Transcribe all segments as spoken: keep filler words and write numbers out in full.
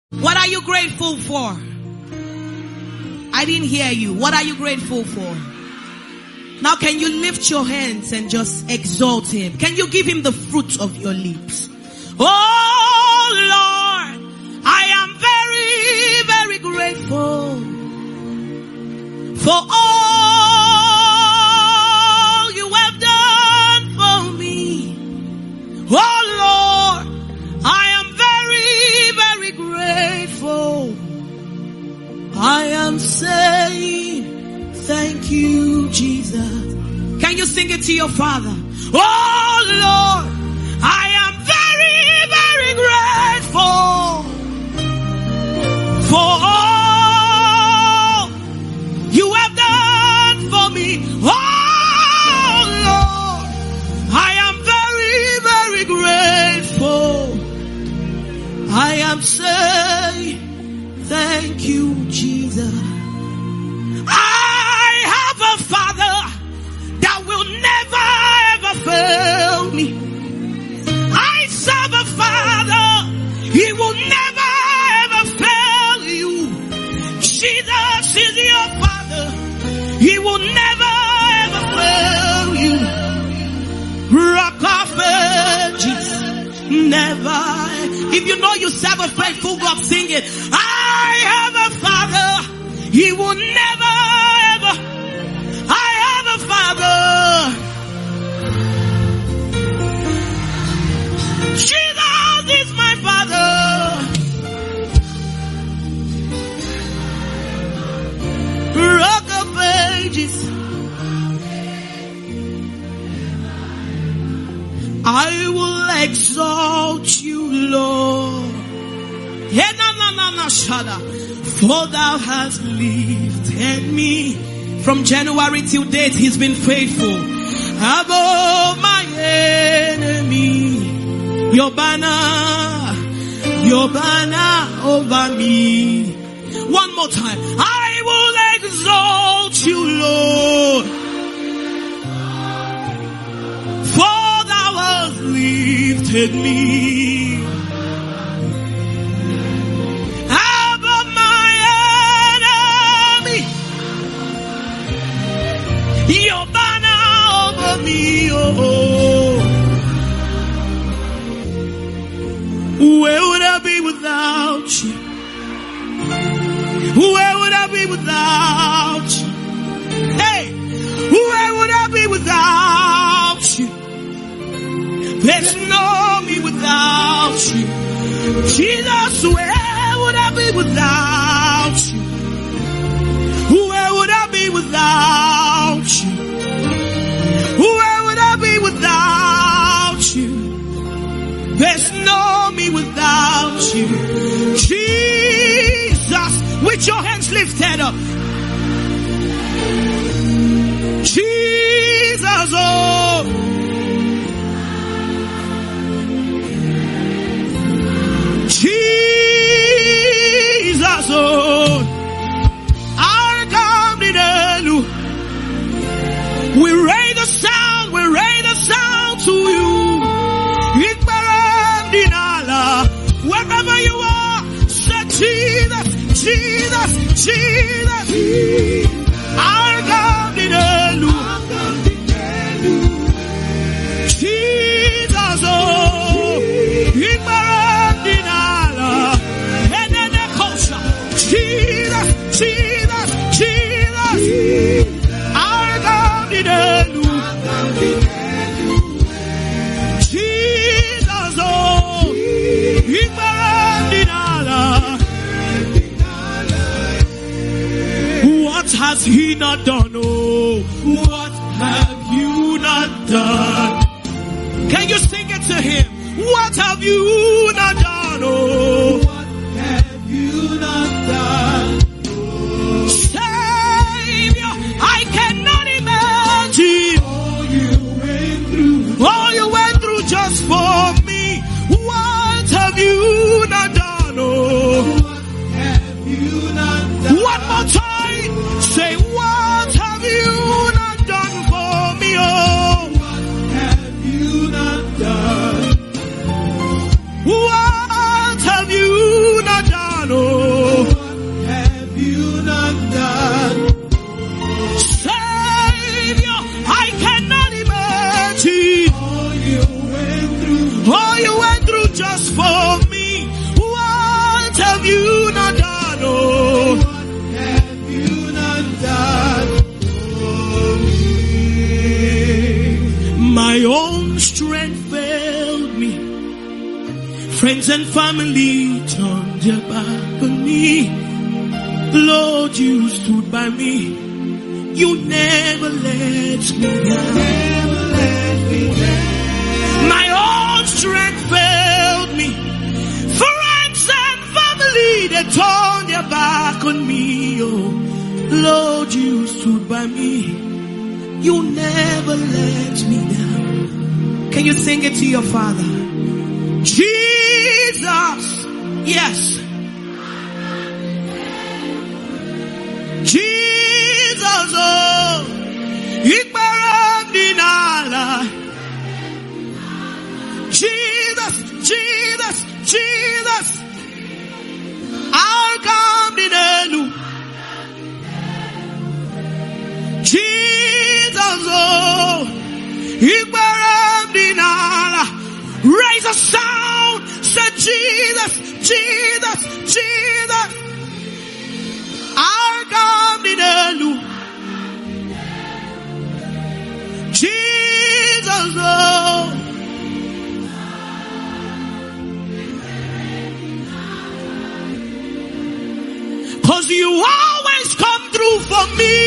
What are you grateful for? I didn't hear you. What are you grateful for? Now can you lift your hands and just exalt him? Can you give him the fruit of your lips? Oh Lord, I am very, very grateful for all you have done for me. Oh Lord, I am very, very grateful. I am saying thank you, Jesus. Can you sing it to your Father? Oh Lord, I am very, very grateful for all you have done for me. Oh Lord, I am very, very grateful. I am saying thank you, Jesus. I have a Father that will never ever fail me. I serve a Father, he will never ever fail you. Jesus is your Father, he will never ever fail you. Rock of Ages, never. If you know you serve a faithful God, sing it. I have a Father, he will never ever. I have a Father, Jesus is my Father. Rock of Ages, I will exalt you, Lord. For thou hast lifted me. From January till date, he's been faithful. Above my enemy, your banner, your banner over me. One more time. I will exalt you, Lord. For thou hast lifted me. Your banner over me, oh, oh. Where would I be without you? Where would I be without you? Hey, where would I be without you? There's no me without you. Jesus, where would I be without you? Where would I be without you? Where would I be without you? There's no me without you. Jesus, with your hands lifted up. Jesus, oh. Jesus, oh. We raise the sound, we raise the sound to you. Wherever you are, say Jesus, Jesus, Jesus. Our God in Elu. Jesus, oh. Jesus, Jesus, Jesus. Our God in Elu. Jesus, oh. What has he not done? Oh, what have you not done? Can you sing it to him? What have you not done? Oh, what have you not done? Oh, Savior, I cannot imagine all you went through, all you went through just for me. What have you not done? Oh, what have you not done? One more time. Say, what have you not done for me? Oh, what have you not done? What have What have you not done, oh? What have you not done for me? My own strength failed me. Friends and family turned their back on me. Lord, you stood by me. You never let me down. Never let me down. My own strength failed me. Friends and family, they turned their back on me. Oh, Lord, you stood by me. You never let me down. Can you sing it to your Father? Jesus, yes. Jesus, oh, Ikbarandinala. Jesus, Jesus, Jesus, I'll come in elu. Jesus, oh, Ikbarandinala. Raise a sound, say Jesus, Jesus, Jesus. I'll come in elu. Jesus, oh. Cause you always come through for me.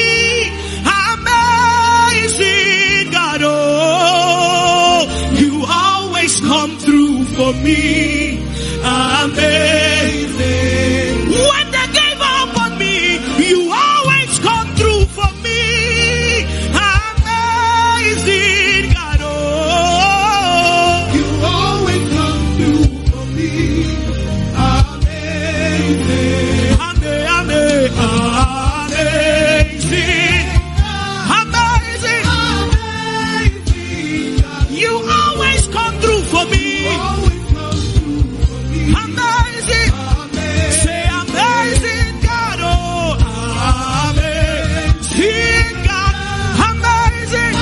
Amazing God, oh. You always come through for me. Amazing. When they gave up on me, you always come through for me. Amazing God, oh. You always come through for me. Amazing. Ame- ame- Amazing. Amazing. Amazing God. You always come through for me. Always come through for me. Amazing. Amazing. Say amazing God, oh. Amazing God. Amazing.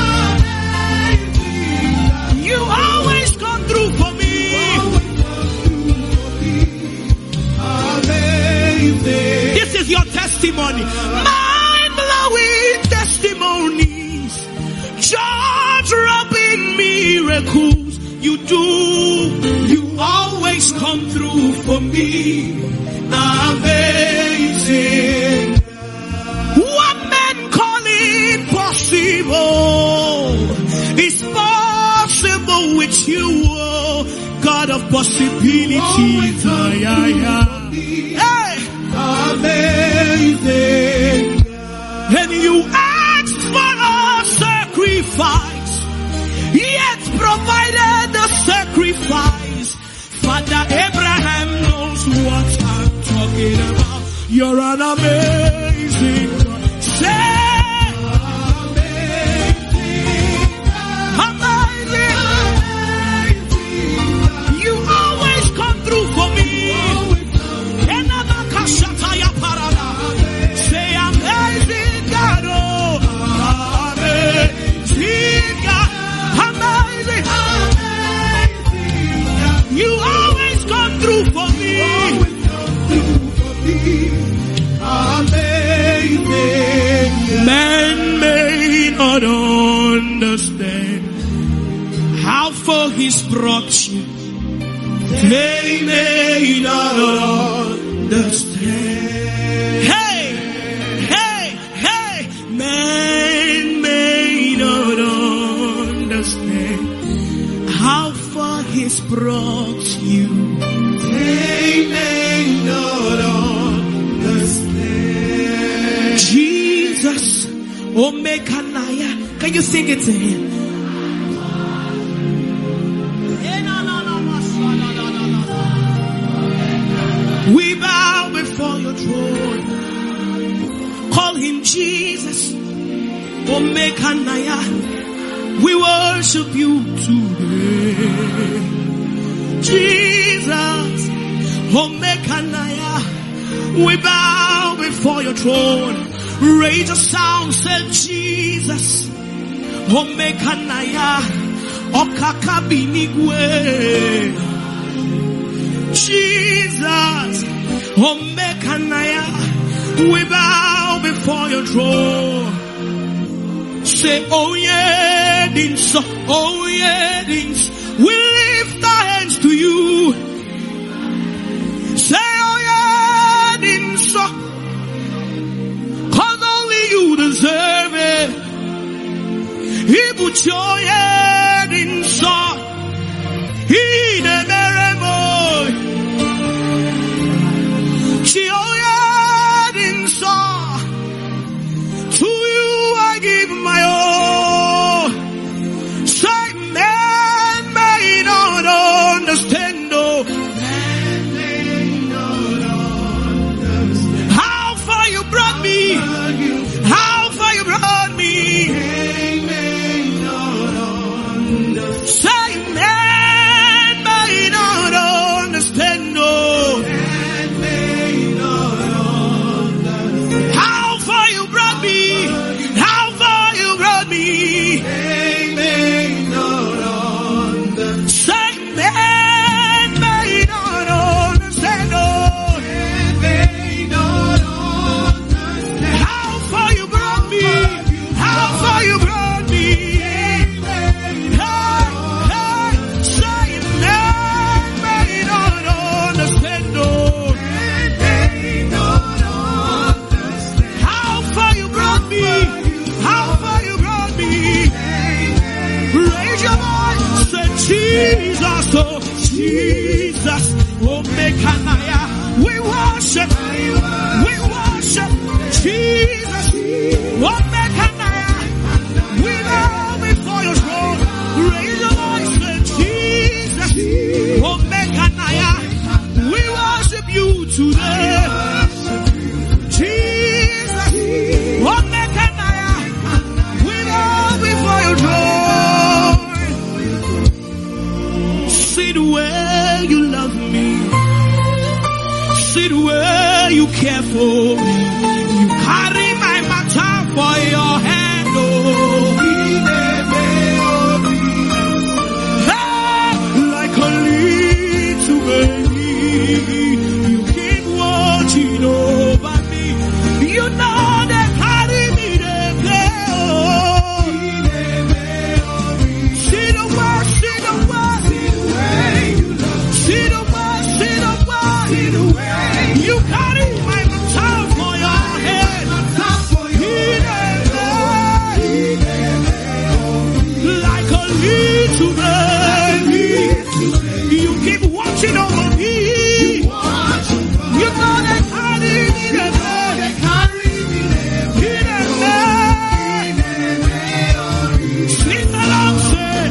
You always come through for me. Amazing. This is your testimony. Mind-blowing testimonies. Jaw-dropping miracles. You do. You always come through for me. Amazing. What men call impossible is possible with you, oh, God of possibilities. Ah, yeah, yeah. Hey. Amazing. And you asked for a sacrifice, yet provided the sacrifice. Father Abraham knows what I'm talking about. You're an amazing God. Say, amazing. You always come through for me. Enabakashataya parada. Say amazing God, oh, amazing God, amazing. You always come through for me. Amazing. Men may not understand how far He's brought you. They may not understand. Hey, hey, hey. Men may not understand how far He's brought you. They may not understand. Jesus, Omekanaya. Can you sing it to Him? We bow before your throne. Call Him Jesus, Omekanaya. We worship you today. Jesus, Omekanaya. We bow before your throne. Raise a sound, say Jesus, Omekanaya, Okakabinigwe. Jesus, Omekanaya, we bow before your throne. Say, oh yeah, dins, oh yeah, dins. We lift our hands to you. Say, oh yeah, dins, cause only you deserve it. He put your head in song. He the merry boy. She oh yeah in song. To you I give my all. Say man may not understand, oh. Man may not understand. How far you brought me. How far you brought me. Say man may not understand, oh. Man may not understand. How far you brought me, how far you brought me. Man may not understand. Say man may not understand, oh. Man may not understand. How far you brought me, how far you brought me. Jesus, oh Jesus, oh Mekanaya, we worship, we worship Jesus, oh Mekanaya, we bow before your throne, raise your voice, say Jesus, oh Mekanaya, we worship you today, Jesus, oh Mekanaya, we bow before your throne. See the way you love me. See the way you care for me. You carry my matter for your hand, oh. Hey, like a little baby, you keep watching over me. You know they carry me, they play, oh. See the way, see the way. See the way, see the way, see the way. You carry my child for your head. Like a little baby, you keep watching over me. You know they carry me, they carry me, they sleep along, say.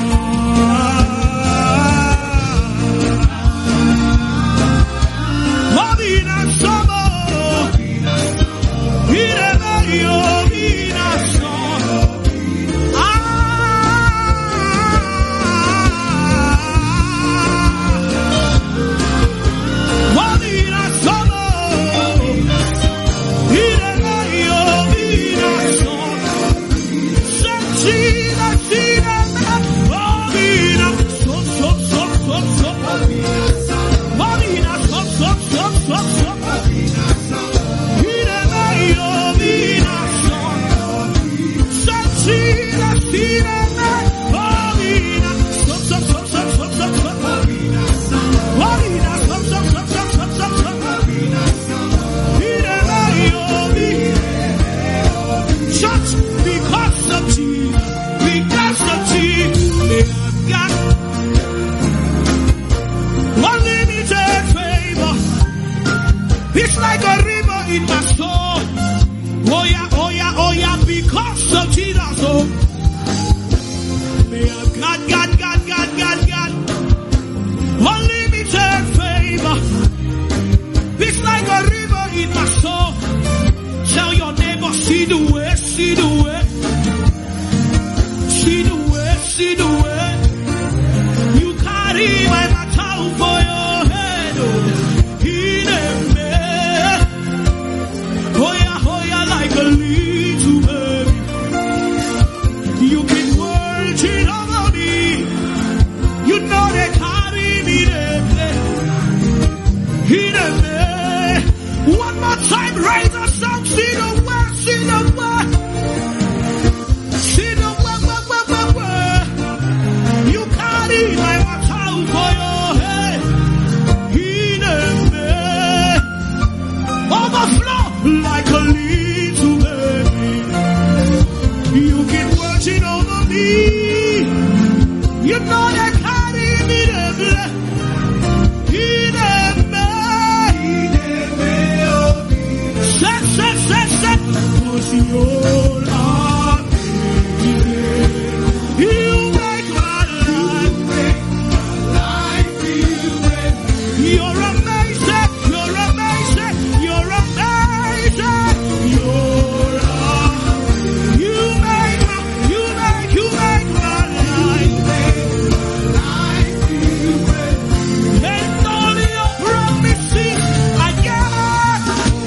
It's like a river in my soul. Oh yeah, oh yeah, oh yeah, because of Jesus. Oh, may I God, God, God, God, God, God, unlimited favor. It's like a river in my soul. Tell your neighbor, see the way, see the way, see the way, see the way. You carry my matter for your head. Oh, in a oh yeah, oh yeah, like a little baby. You keep watching over me. You know they carry me, they play. In a One more time, raise a sound, see the word, see the word. See the word, word, word, word, word. You carry my water for your head. In a bed, overflow like a little baby. You keep watching over me. You know that carry me the blood. In a bed, in a bed, set, set, set, set. Cause you're not you make my life, life you're amazing, you're amazing, you're amazing, you're you make my, you make, you make my life, and all your promises I get,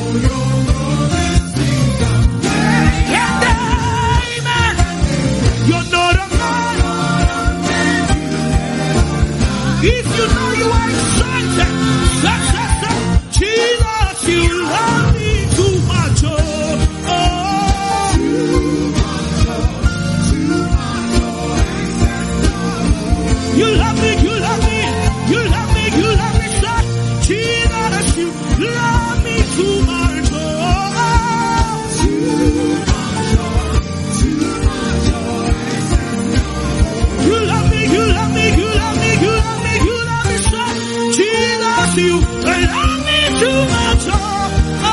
and amen. You're not a man. If you know you are excited, set, set, set. Jesus, you love me too much. Oh, oh. You love me, you love me, you love me, you love me, son. Jesus, you love me too much. Oh, you love me, you love me, you love me, you love me, you love me, son. Jesus, you love me too much. Oh, oh.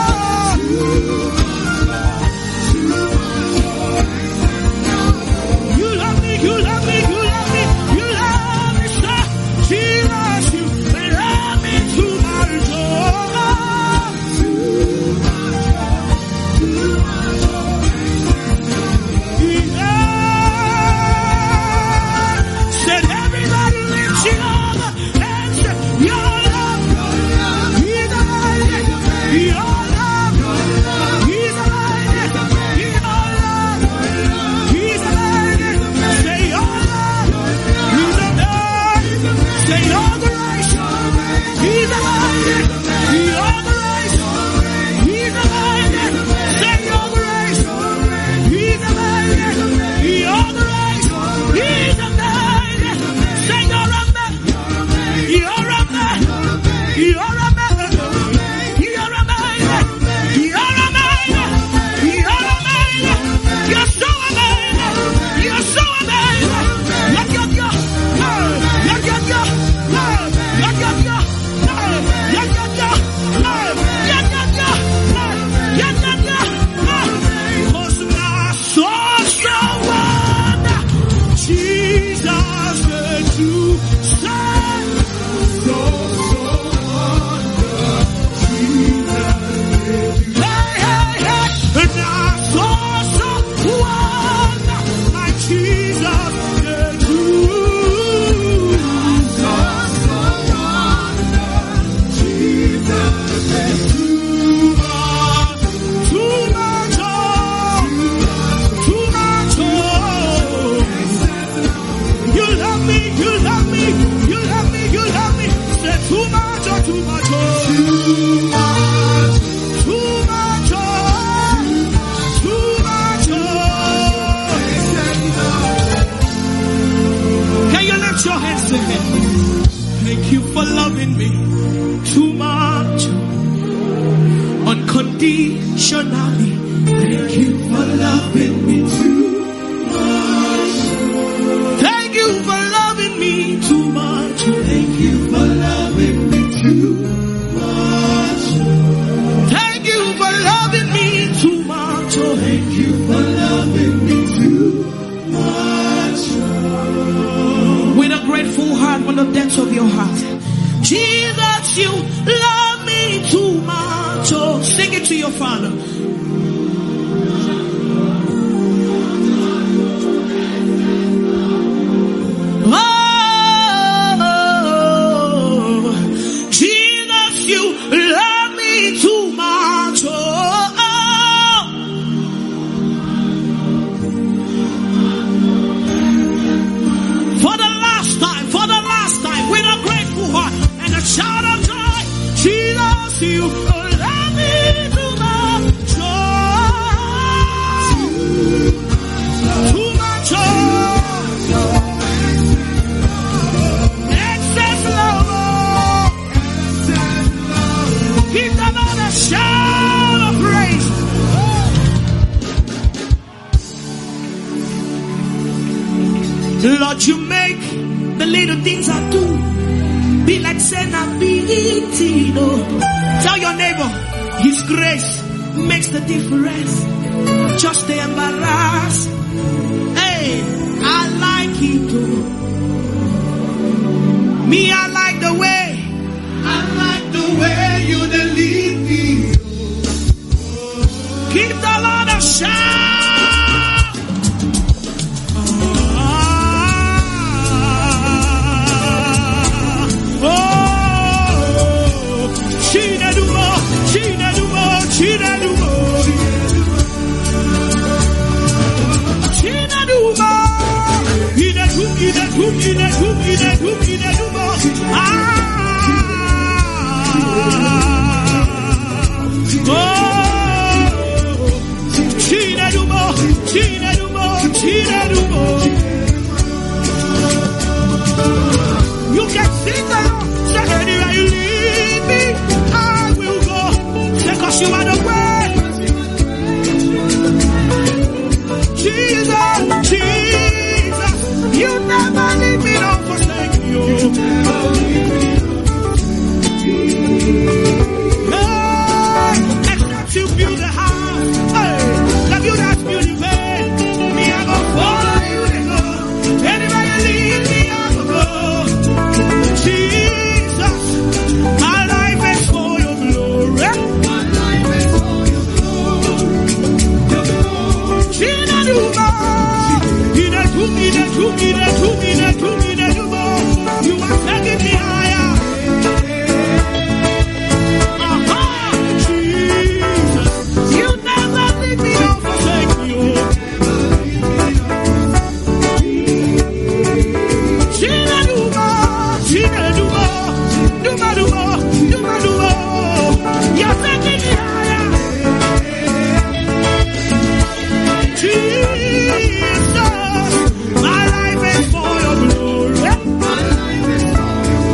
You love me, you love me, you love me, you love me, son. Jesus, you love me too much. Oh, yeah. Said everybody lift your arm and say, your love, He's alive, your love, He's alive, your love, He's alive. Say your love, He's alive. Say your grace, He's alive. Your grace, He's alive. Say your grace, He's alive. Your grace, He's alive. Say you're a man, you're a man, you're a man, you're a man, you're a man, you're a man. You're so amazing, you're so amazing. Yuck, yuck, yuck, yuck, yuck, yuck, yuck, yuck, yuck, yuck, yuck, yuck, yuck, yuck, yuck, yuck, yuck, yuck. 'Cause my soul's so wonder, Jesus, that you said, so, so wonder, Jesus, hey, hey, hey, and my soul's so wonder, my Jesus, that you, so, so wonder, Jesus, that you are too much, oh, too much, oh. You love me, you love me, you love me, you love me. Say too much, oh, too much, oh. Too much, too much, oh. Too much, oh. Can you lift your hands to Him? Thank you for loving me too much, unconditionally. Thank you for loving me too much. Thank you for loving me too much. Thank you for loving me too much. Thank you for loving me too much. Oh, thank you for loving me too much. With a grateful heart, from the depths of your heart, Jesus, you love me too much. Oh, sing it to your Father. Oh, Jesus, you love me too much. Oh, for the last time, for the last time, with a grateful heart and a shout of joy, Jesus, you love Lord, you make the little things I do be like Senna beating. Tell your neighbor, His grace makes the difference. Just the embarrass. Hey, I like it. Oh. Me, I like the way. I like the way you lead me. Give the Lord a shout. You can sing along. Say anywhere you lead me, I will go. Because you are the way. Jesus, Jesus, you never leave me, don't forsake me. Hey, except you build a house, hey, the build that's beautiful. Me, I go follow you, they go. Anywhere you lead me, I will go. Jesus, my life is for your glory. My life is for your glory. Your glory. Jesus, you are. You are taking me higher. Uh-huh. Jesus, you never leave me, don't forsake me. Jesus, you are. Jesus, you are. You are, you are. You are, you are. You're taking me higher. Jesus. My life is for your glory. My life is for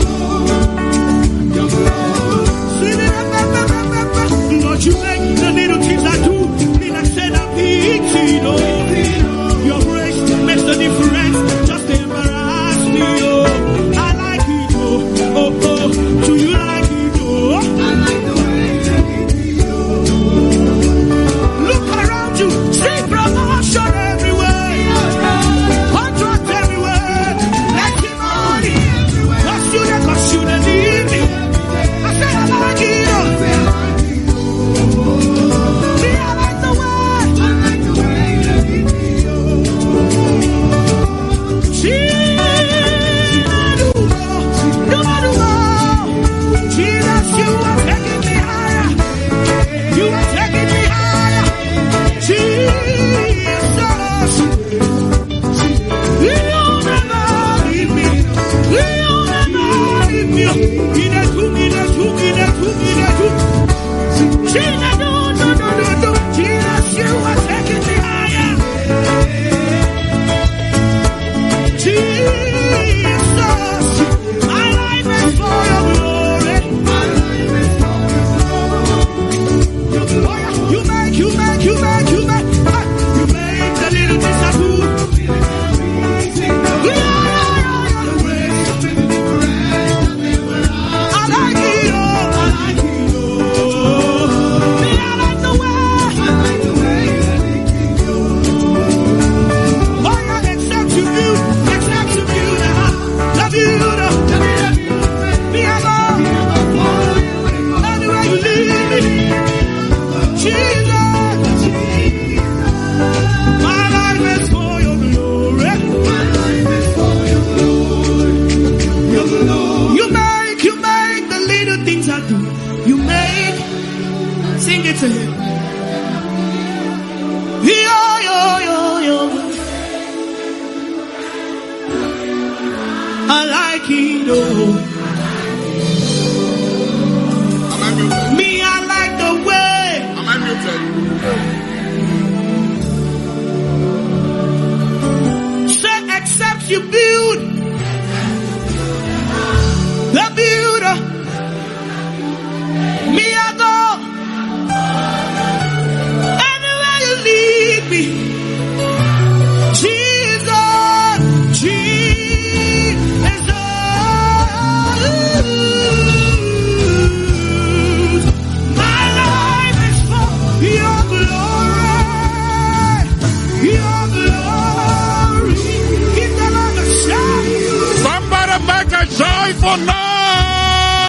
your glory. Lord, you make the little things I do be like said I'm beating. Your grace makes the difference. Just embarrass me. Oh, I like it. Oh, oh, oh. Do you like it? Oh, I like the way you lead me. Look around you. See promotion everywhere. Contract everywhere. Let him on it. Cause you the, cause you the lead me. I said I like it. Oh. Me, I like the way. I like the way you lead me. Jesus, you are taking me higher. You are taking me higher. Jesus, you never leave me. You never leave me. In a two, in a two, in a two, in a two. Jesus, no, no, no, no, no. Jesus, you are taking me higher. Jesus, my life is for your glory. My life is for your glory. Oh, yeah. You make, you make, you make, you make, ah, you make the little things I do. Yeah, yeah, yeah, yeah. I like it, oh, I like it, oh. Me, I like the way. I like the way you lead me. Oh, yeah, except you build, except you build the house, the builder. Me, I go. Anywhere you lead me. Jesus, my life is for your glory. My life is for your glory. Your glory. You make, you make the little things I do. You make, sing it to him. Yo, yo, yo, yo. I like it, oh. Am I muted? Me, I like the way. Am I muted? Say, except you build the builder. Me, I go. Anywhere you lead me. Jesus, Jesus. for